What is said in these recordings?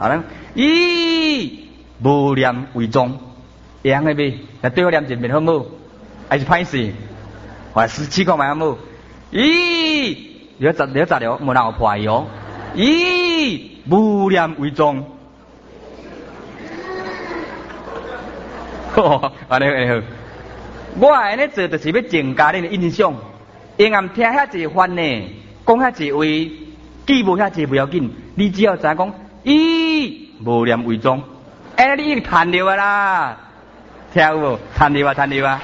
啊，咱以无念为宗，会晓个未？那对我念一遍好冇？还是歹势？我试看卖好冇？咦，你要咋了？无人有破伊哦。以无念为宗。安尼好。我安尼做就是要增加恁的印象，因暗听遐济法呢，讲遐济话，记无遐济不要紧，你只要知影讲以无念为宗，哎，你已经赚着啊啦，听有无？赚着啊，赚着啊！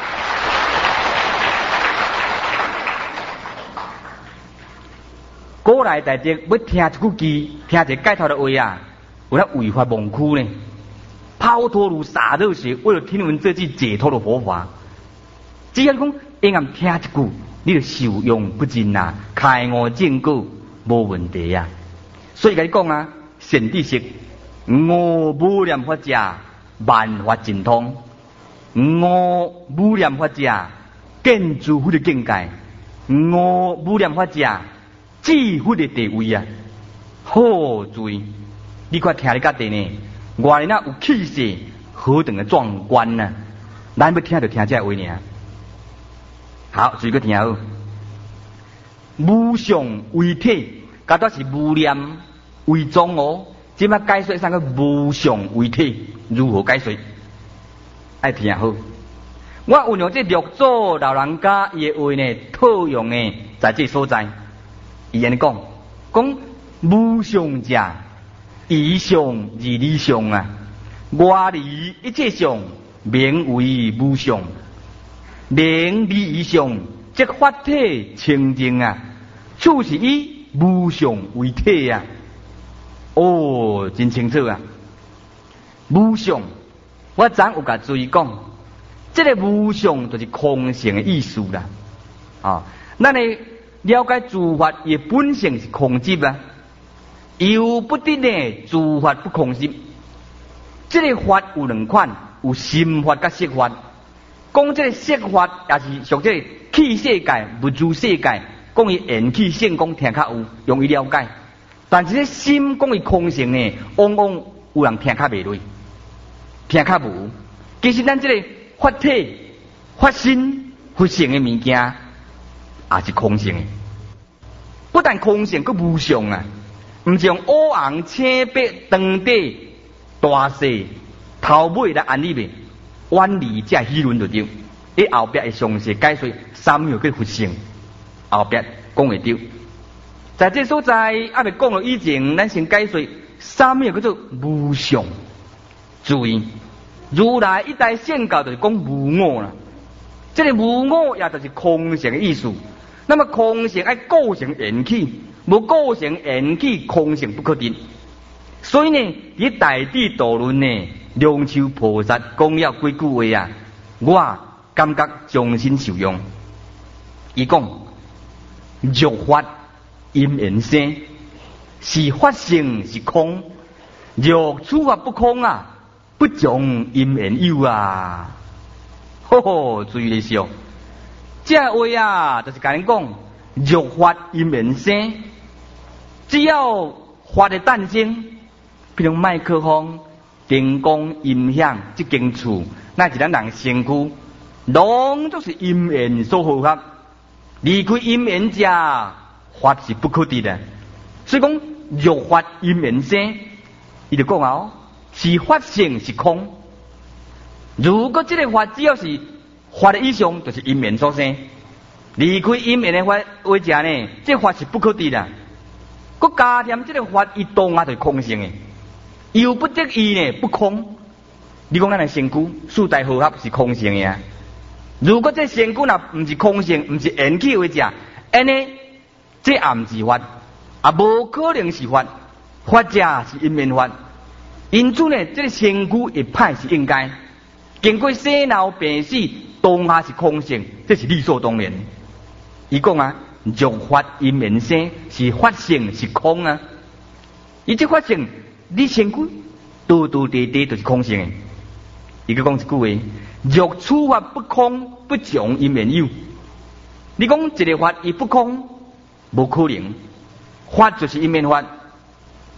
古来大众要听一句句，听一个解脱的话啊，有咧违法忘躯呢。抛脱如洒热血，为了听闻这句解脱的佛法，只要讲因暗听一句，你就受用不尽啊，开悟正果无问题啊。所以甲你讲啊，善知识，我无念法者，万法尽通；我无念法者，见诸佛的境界；我无念法者，智慧的地位啊。好罪，你看听你家己呢？外人有气势，何等的壮观呢？咱要听就听这话尔。好，随个听好。无相为体，甲都是无念为宗哦。即摆解说啥个无相为体，如何解说？爱听好。我运用这六祖老人家伊的话呢，套用的在这所在。伊安尼讲，无相者。以相而理相啊，外离一切相，名为无相。名离以相，即法体清净啊，处是以无相为体啊。哦，真清楚啊！无相，我昨有甲注意讲，这个无相就是空性的意思啦。啊，咱呢了解诸法伊本性是空寂啊。又不得呢，诸法不空心。这个法有两款，有心法甲色法。讲这个色法也是属这个气世界、物质世界，讲伊缘起性，讲听较有容易了解。但是这心讲伊空性呢，往往有人听较袂落，听较无。其实咱这个法体、法身、佛性的物件，也是空性的。不但空性，佮无相啊。唔是用乌红青白长短大细头尾来安利呗，远离这议论就对。伊后壁会详细解说三秒嘅佛性，后壁讲会对。在这所在还未讲到以前，咱先解说三秒叫做无相。注意，如来一代宣教就是讲无我啦。这个无我也就是空性的意思。那么空性爱构成缘起。无构成缘起空性不可得，所以呢，以大智度论呢，梁秋菩萨讲了几句话啊，我感觉终身受用。伊讲，欲法因缘生，是法性是空，若处法不空啊，不将因缘有啊。吼吼，注意一下，这话啊，就是甲人讲，欲法因缘生。只要法的诞生，比如麦克风、灯光、音响这间厝，乃是咱人身躯，拢都是因缘所合合。离开因缘者，法是不可得的。所以讲，欲法因缘生，伊就讲哦，是法性是空。如果这个法只要是法的以上，就是因缘所生。离开因缘的法为者呢，这法是不可得的。佮加添这个法，伊当然就是空性的，又不得伊呢不空。你讲咱的身躯四大合合是空性的啊。如果这身躯若唔是空性，唔是缘起为者，安尼这也唔是法，也无可能是法。法者是因缘法，因此呢，这个身躯会歹是应该。经过生老病死，当下是空性，这是理所当然。伊讲啊。欲法因缘生，是法性是空啊！伊这法性，你身躯多多地地就是空性的。伊个讲一句话：若处法不空，不将因缘有。你讲一个法伊不空，无可能。法就是因缘法，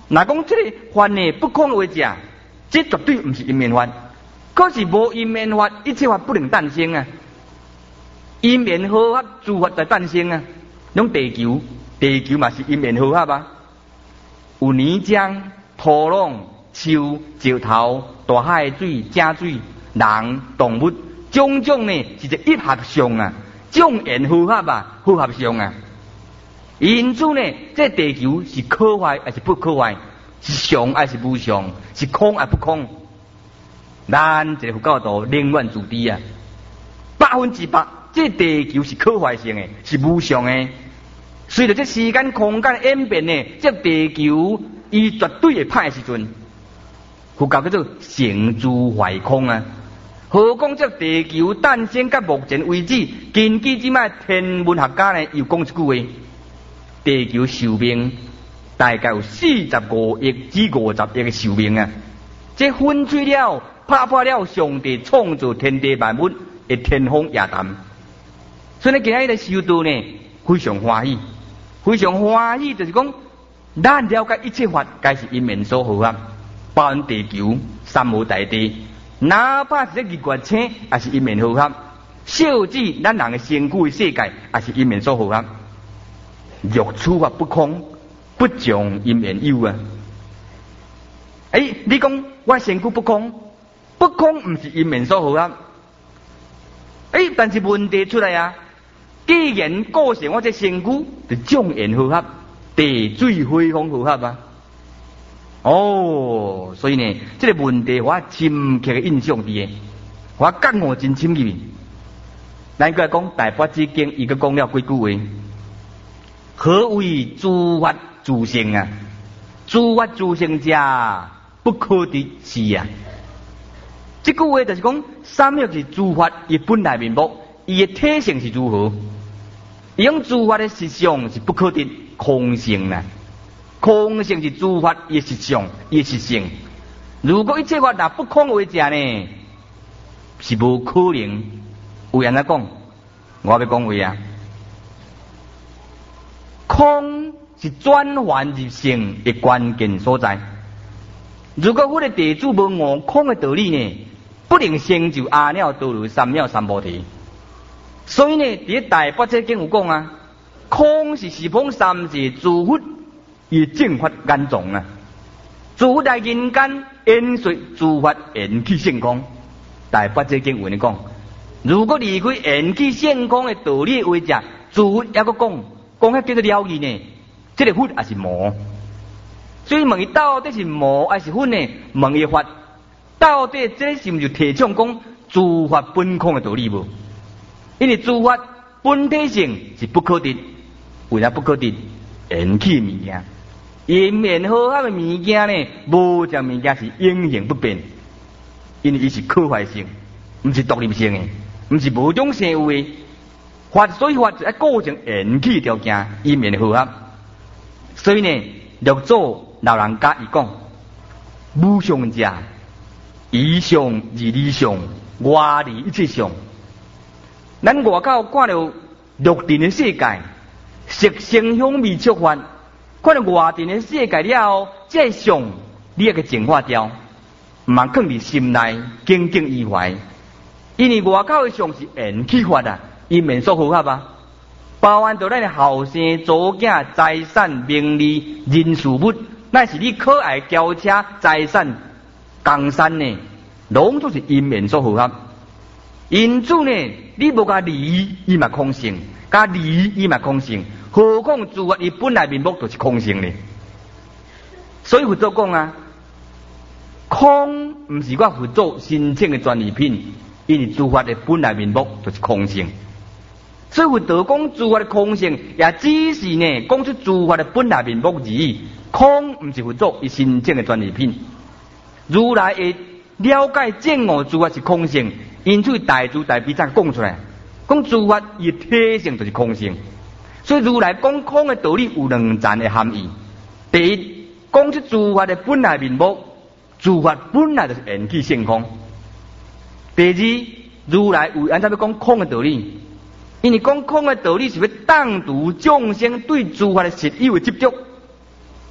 若讲这个法呢不空为者，这绝对不是因缘法。可是无因缘法，一切法不能诞生啊。因缘合合，诸法才诞生啊。拢地球嘛是因缘合合啊。有泥浆、土壤、树、石头、大海水、井水、人、动物，种种呢是一合相啊，众缘合合啊，合合相啊。因此呢，这地球是可坏还是不可坏？是相还是无相？是空还不空？咱这个佛教徒宁愿自知啊，100%，这地球是可坏性的，是无相的。随着这时间空间演变呢，这地球伊绝对会歹时阵，佛教叫做成住坏空啊。何况这地球诞生到目前为止，根据即卖天文学家呢又讲一句话：地球寿命大概有45亿至50亿的寿命啊！这粉碎了、打破了上帝创造天地万物的天方夜谭。所以呢，今日的修道呢，非常欢喜，非常欢喜，就是讲，咱了解一切法，皆是因缘所合合，包含地球、三无大地，哪怕是日月星，也是因缘合合。小至咱人的身躯的世界，也是因缘所合合。若处法不空，不将因缘有啊！你讲我身躯不空，不空不是因缘所合合。但是问题出来啊！既然构成我这身躯，就众缘合合，地水火风合合啊！所以呢，这个问题我深刻的印象伫个，我感悟真深入去。咱过来讲《大般若经》，伊个讲了几句话。何为诸法自性啊？诸法自性者，不可得是啊！这句话就是讲，三业是诸法伊本来面目，伊的体性是如何？伊讲诸法的实相是不可得空性啊！空性是诸法伊的实相，伊的实性。如果一切法若不空为者呢，是无可能。有人来讲，我要讲话啊！空是转换入性的关键所在。如果我的地主无悟空的道理呢，不能成就阿耨多罗三藐三菩提。所以呢，伫大般若经有讲啊，空是十方三世诸佛以正法眼藏啊。诸佛来人间演说诸法缘起性空。大般若经有人讲，如果离开缘起性空的道理为者，诸佛还佫讲遐叫做了义呢，这个佛也是魔。所以问伊到底是魔还是佛呢？问伊法到底这是毋是提倡讲诸法本空的道理无？因为诸法本体性是不可得，为啥不可得？缘起物件，因缘合合的物件呢，无一物件是永恒不变，因为伊是可坏性，毋是独立性的，毋是无种性有的。所以法是要构成缘起条件，因缘合合。所以呢，六祖老人家伊讲，无相者，以相而理相，外离一切相。咱外口看到六尘的世界，色声香味触法，看到外尘的世界了后，这相你要给净化掉，毋通放伫心内耿耿于怀。因为外口的相是缘起法啊。因缘所合合啊，包含到咱的后生、祖囝、财产、名利、人事物，乃是你可爱轿车、财产、江山呢，拢都是因缘所合合。因此呢，你无甲离，伊嘛空性；甲离，伊嘛空性。何况诸法伊本来面目就是空性呢？所以佛祖讲啊，空毋是我佛祖申请的专利品，因为诸法的本来面目就是空性。所以佛道讲诸法的空性，也只是呢讲出诸法的本来面目而已。空毋是佛祖伊申请的专利品。如来会了解证悟诸法是空性，因此大慈大悲才讲出来，讲诸法伊体性就是空性。所以如来讲空的道理有两层的含义。第一，讲出诸法的本来面目，诸法本来就是缘起性空。第二，如来为安怎要讲空的道理？因为讲空的道理是要挡除众生对诸法的实有的执着。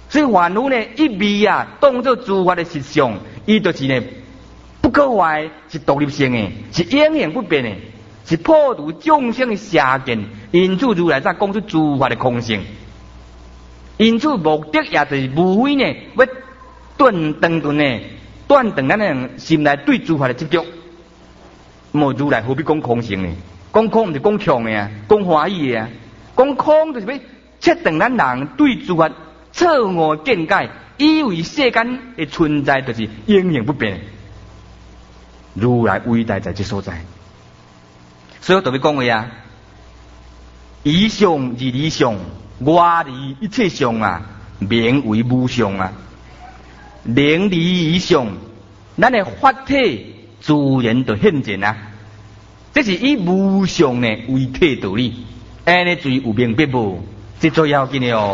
所以凡夫呢，一味当作诸法的实相，伊就是呢不可坏，是独立性的，是永远不变的，是破除众生的邪见。因此如来才讲出诸法的空性。因此目的也就是无非呢，要断断咱的心内对诸法的执着。无如来何必讲空性呢？讲空毋是讲强的啊，讲欢喜的啊。讲空就是要切断咱人对诸法错误见解，以为世间的存在就是永远不变。如来伟大在这所在，所以我特别讲话以上是理想，外离一切相名为无相能离以上，咱的法体自然就现前这是以无相呢为体道理，安尼最有明白无？这最要紧的哦。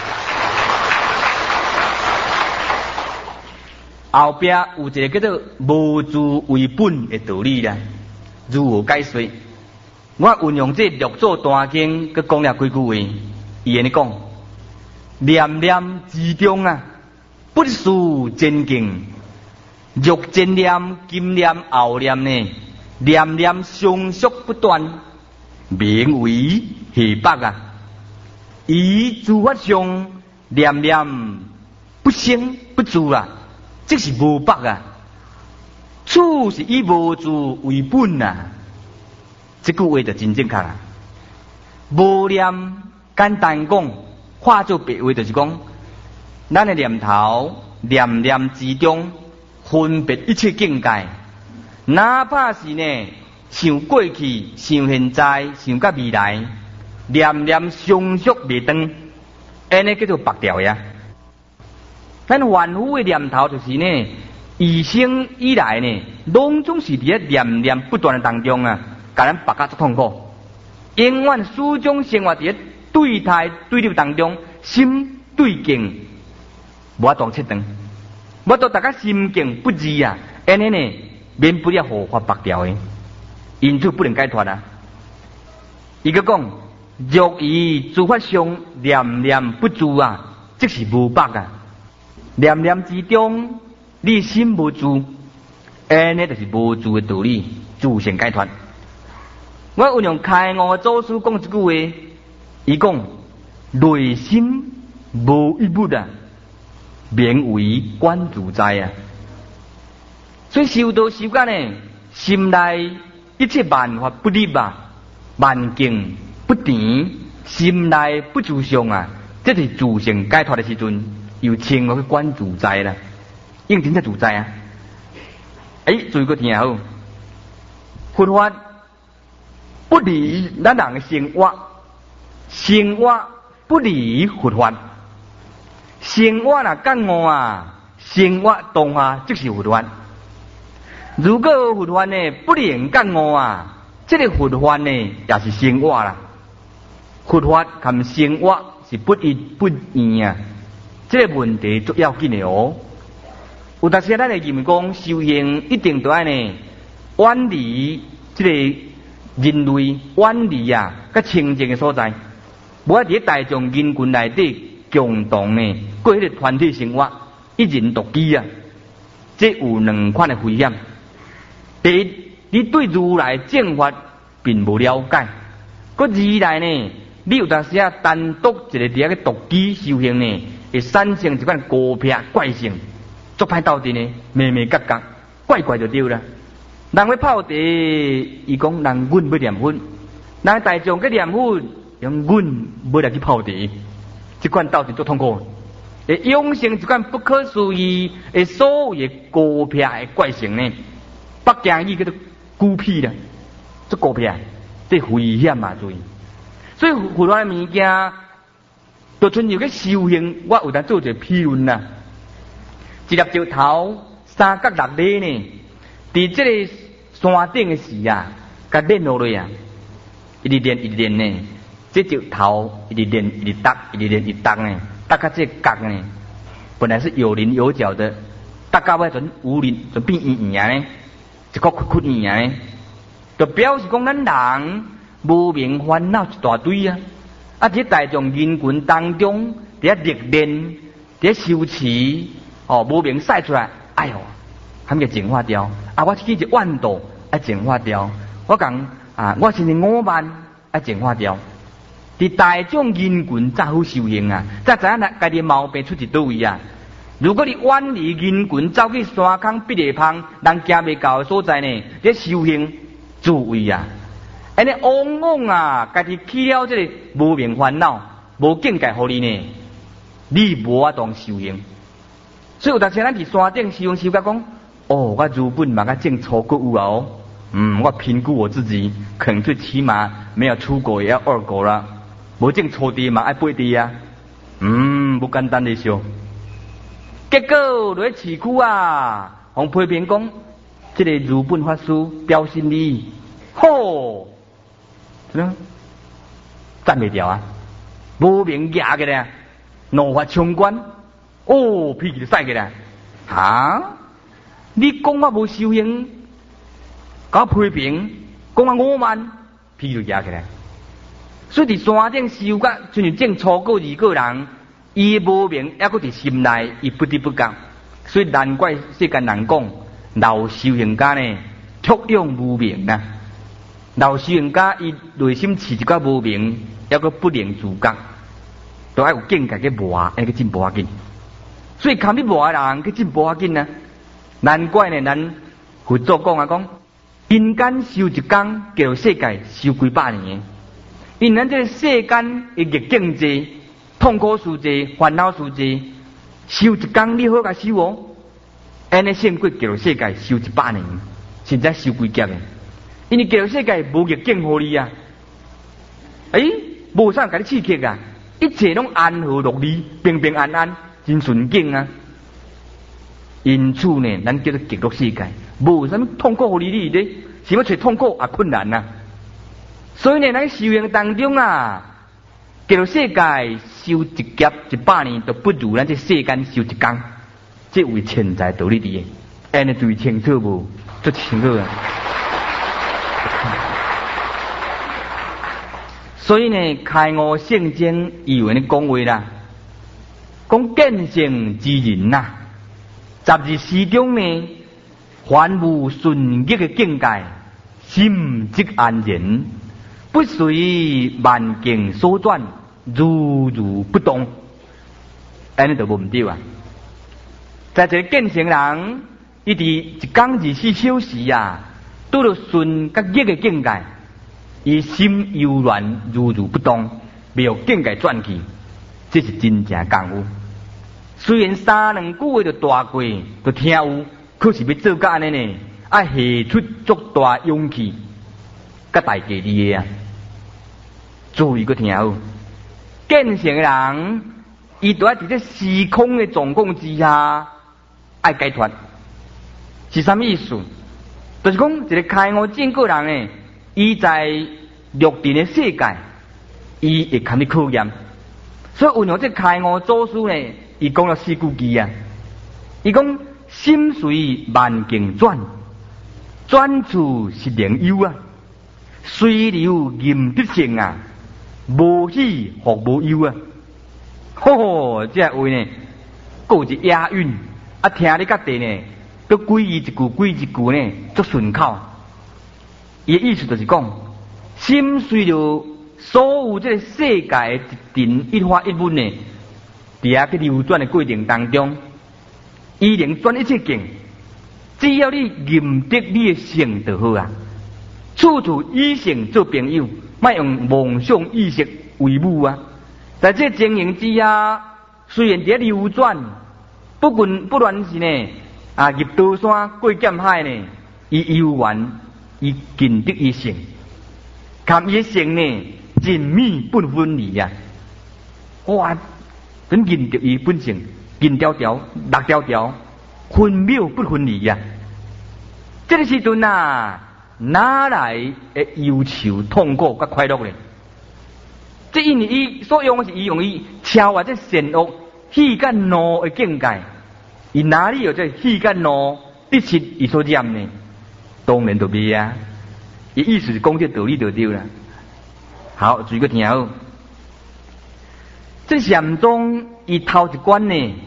后边有一个叫做无自为本的道理如何解说？我运用这六祖大经，佮讲了几句话。伊安尼讲：念念之中不输真境，欲前念、今念、后念呢，念念相续不断，名为下北以诸法上念念不生不住这是无北此是以无自为本这句话就真正确啦。无念简单讲，化作别话就是讲，咱的念头念念之中分别一切境界，哪怕是呢想过去、想现在、想到未来，念念相续未断，安尼叫做白掉咱凡夫的念头就是呢，以生以来呢，拢总是伫念念不断的当中甲咱白甲足痛苦，永远始终生活伫对待对立当中，心对境无法度切断，无度大家心境不二安尼呢，免不了护法白掉的，因此不能解脱伊个讲，若以诸法上念念不住即是无北念念之中，你心无住，安尼就是无住的道理，自性解脱。我运用开悟祖师讲一句话，伊讲内心无一物名为观自在所以修道修到呢，心内一切万法不立万境不甜，心内不自相这是自性解脱的时阵。又称我去观自在啦，应真正自在注意个听好，佛法不离咱人的生活，生活不离佛法。生活觉悟生活当下即是佛法。如果佛法呢不能觉悟这个佛法呢也是生活啦。佛法跟生活是不一不二这个问题最要紧的哦。有当时咱会认为讲修行一定都爱呢远离这个人类，远离甲清净的所在，无伫大众人群内底共同呢过迄个团体生活，一人独居这有两款的危险。第一，你对如来正法并无了解；二来呢，你有当时单独一个伫个独居修行呢。会产生一款孤僻怪性，足歹斗阵呢，咩咩角角，怪怪就对啦。人要泡茶，伊讲人阮要念佛，人大众去念佛，用阮要来去泡茶，这款斗阵足痛苦，会养成一款不可思议的所谓的孤僻的怪性呢。北京语叫做孤僻啦，足孤僻，这危险注意。所以佛法的物件。就像有个修行，我有当做一个批论一粒石头三角六里呢，伫这个山顶的时甲练落来一直练呢，这石头一直练一直搭呢，搭到这角呢，本来是有棱有角的，搭到尾阵无棱，就变圆呢，一个曲圆呢，就表示讲咱人无明烦恼一大堆伫大众人群当中，伫历练，伫伫修持无明晒出来，哎哟，还没净化掉我去一万度要净化掉，我讲我甚至5万要净化掉。伫大众人群才好修行才知影家己毛病出伫倒位如果你远离人群，走去山坑必地芳，人行袂到的所在呢，你修行自卫安尼往往家己起了这个无明烦恼，无境界互你呢，你无法当修行。所以有当时咱伫山顶修行甲讲，我如本嘛甲正初国有我评估我自己，可能最起码没有出国也要2国了，无正初地嘛爱8地不简单的修。结果落去市区互批评讲，这个如本法师标新立异，赞袂掉无明夹起来，怒发冲冠，脾气就使起来你讲我无修行，甲批评，讲我傲慢，脾气就夹起来。所以伫山顶修甲像是正初果2个人，伊无明还佫伫心内，伊不知不觉。所以难怪世间人讲，老修行家呢，托用无明老修行家伊内心饲一寡无明，还佫不能自觉，都爱有境界去磨，去进步紧。所以看你磨的人去进步紧难怪呢，咱佛祖讲人间修一天，叫世界修几百年。因咱这个世间的逆境济，痛苦事济，烦恼事济，修一天你好甲修安尼胜过叫世界修100年，甚至修几劫因为叫世界无逆境互你无啥甲你刺激一切拢安和乐利，平平安安，真顺境因此呢，咱叫做极乐世界，无啥物痛苦互你咧，想要找痛苦也困难所以呢，咱修行当中叫世界修一劫100年，都不如咱这世间修一天。这为潜在道理伫安尼最清楚无？足清楚所以呢，开悟圣经伊有安尼讲话啦，讲见性之人12时中呢，凡无顺逆的境界，心即安然，不随万境所转，如如不动。安尼就无毋对在一个见性人，伊伫一天24小时拄到顺甲逆的境界，伊心悠然如如不动，没有境界转去，这是真正功夫。虽然3、2句话就大过，就听有，可是要做到安尼呢，要下出足大勇气，甲大家己的注意个听有，见性人，伊都要伫这时空的状况之下，爱解脱。是啥物意思？就是讲一个开悟正果人呢，伊在六尘的世界，伊会堪你考验。所以运用这开悟祖师呢，伊讲了4句字伊讲心随万境转，转处是灵幽随流任得性无喜或无忧这话呢，还有一押韵听你甲地呢，都归一句归一句呢，足顺口。伊的意思就是讲，心随着所有这个世界的一尘一花一物呢，伫遐去流转的过程当中，伊能转一切境，只要你认得你的性就好处处以性做朋友，莫用妄想意识为伍在这经营之下，虽然伫流转，不论是呢入刀山过剑海呢，伊悠然，伊尽得伊性，含伊的性呢，人美不分离哇！真认得伊本性，金条条、六条条，分秒不分离这个时阵哪来的忧愁、痛苦甲快乐呢？这因为伊所用的是伊用伊超越这善恶、喜甲怒的境界，伊哪里有这喜甲怒得失伊所染呢？当然就袂伊意思是讲这道理就对了。好，注意个听好。这禅宗伊头一关呢，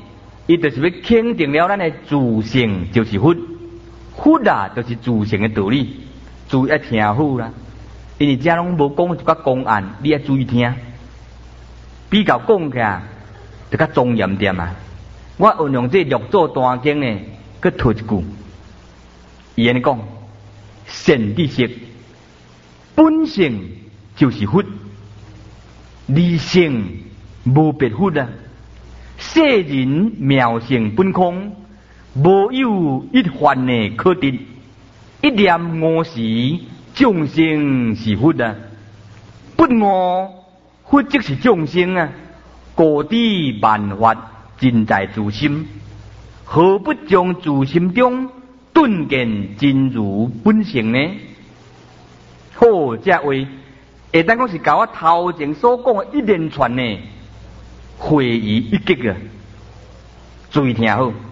伊就是要肯定了咱的自性就是佛，佛啊就是自性的道理，注意听好啦。因为遮拢无讲一个公案，你要注意听。比较讲起来，就较庄严点啊。我运用这六祖大经呢，佮推一句，伊安尼讲：善知识本性就是佛，离性无别佛啊。世人妙性本空，无有一幻的可得。一念悟时，众生是佛啊；不悟，佛即是众生啊。故知万法尽在自心，何不将自心中顿见真如本性呢？好，这话会当讲是甲我头前所讲的一连串呢会议一击啊！注意听好。